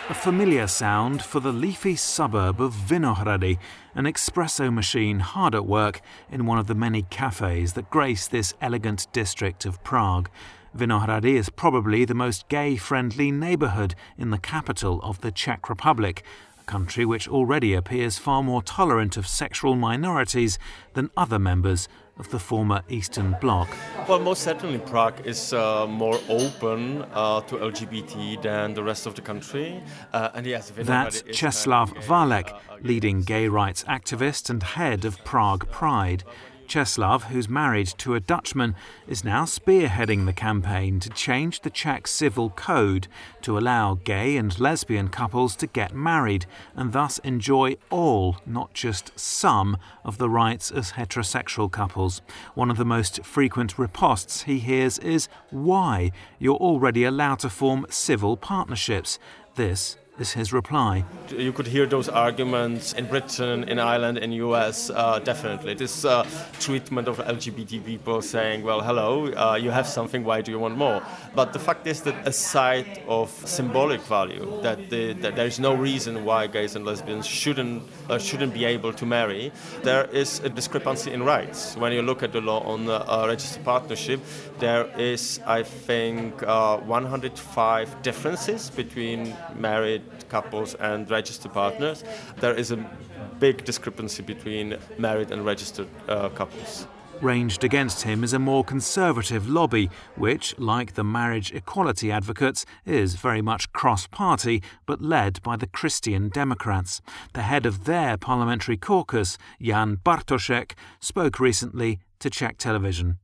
A familiar sound for the leafy suburb of Vinohrady, an espresso machine hard at work in one of the many cafes that grace this elegant district of Prague. Vinohrady is probably the most gay-friendly neighbourhood in the capital of the Czech Republic, a country which already appears far more tolerant of sexual minorities than other members of the former Eastern Bloc. Well, most certainly Prague is more open to LGBT than the rest of the country. And yes, that's Česlav Válek, leading gay rights activist and head of Prague Pride. Česlav, who's married to a Dutchman, is now spearheading the campaign to change the Czech civil code to allow gay and lesbian couples to get married and thus enjoy all, not just some, of the rights as heterosexual couples. One of the most frequent ripostes he hears is, "Why? You're already allowed to form civil partnerships." This is his reply. You could hear those arguments in Britain, in Ireland, in US, definitely. This treatment of LGBT people saying, well, hello, you have something, why do you want more? But the fact is that aside of symbolic value, that there is no reason why gays and lesbians shouldn't be able to marry, there is a discrepancy in rights. When you look at the law on registered partnership, there is, I think, 105 differences between married couples and registered partners. There is a big discrepancy between married and registered couples. Ranged against him is a more conservative lobby, which, like the marriage equality advocates, is very much cross-party, but led by the Christian Democrats. The head of their parliamentary caucus, Jan Bartošek, spoke recently to Czech television.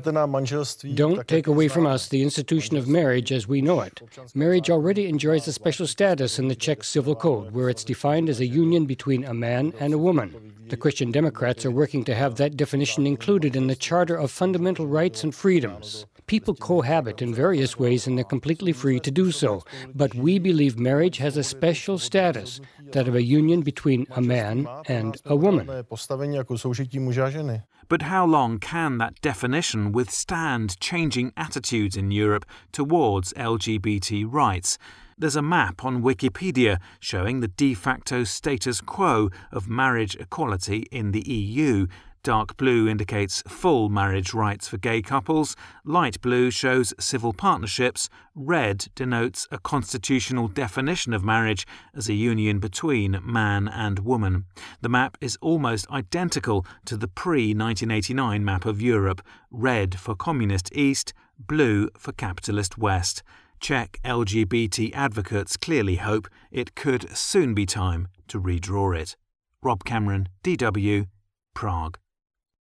Don't take away from us the institution of marriage as we know it. Marriage already enjoys a special status in the Czech Civil Code, where it's defined as a union between a man and a woman. The Christian Democrats are working to have that definition included in the Charter of Fundamental Rights and Freedoms. People cohabit in various ways and they're completely free to do so. But we believe marriage has a special status, that of a union between a man and a woman. But how long can that definition withstand changing attitudes in Europe towards LGBT rights? There's a map on Wikipedia showing the de facto status quo of marriage equality in the EU. Dark blue indicates full marriage rights for gay couples, light blue shows civil partnerships, red denotes a constitutional definition of marriage as a union between man and woman. The map is almost identical to the pre-1989 map of Europe, red for communist East, blue for capitalist West. Czech LGBT advocates clearly hope it could soon be time to redraw it. Rob Cameron, DW, Prague.